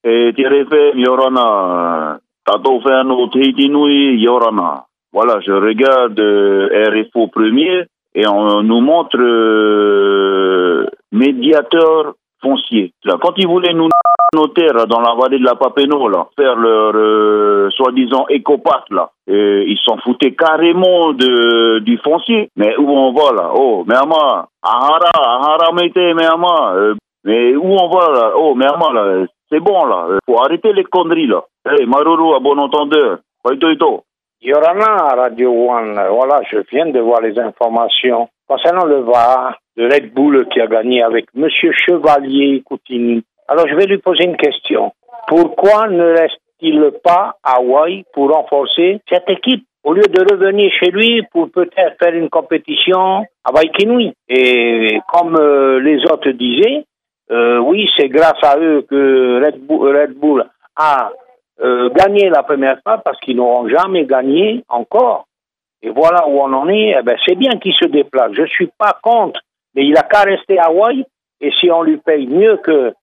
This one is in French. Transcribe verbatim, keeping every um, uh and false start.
Et Tirefe, Yorana, Tato Ferno, Tritinui, Yorana. Voilà, je regarde euh, R F O premier et on nous montre euh, médiateur foncier. Là, quand ils voulaient nous notaires dans la vallée de la Papeno, là, faire leur euh, soi-disant écopath, là, et ils s'en foutaient carrément de, du foncier. Mais où on va là? Oh, mais ama, Ahara, Ahara Mete, mais ama, euh, mais où on va là? Oh, mais ama, là, c'est bon là, faut arrêter les conneries là. Hey, Maruru, à bon entendeur, Paito Ito. Yorana, Radio One, voilà, je viens de voir les informations concernant le V A R de Red Bull qui a gagné avec Monsieur Chevalier Coutini. Alors je vais lui poser une question. Pourquoi ne reste-t-il pas à Hawaï pour renforcer cette équipe au lieu de revenir chez lui pour peut-être faire une compétition à Waikini? Et comme euh, les autres disaient, euh, oui, c'est grâce à eux que Red Bull, Red Bull a euh, gagné la première fois parce qu'ils n'auront jamais gagné encore. Et voilà où on en est. Eh ben, c'est bien qu'il se déplace. Je suis pas contre, mais il a qu'à rester à Hawaï. Et si on lui paye mieux que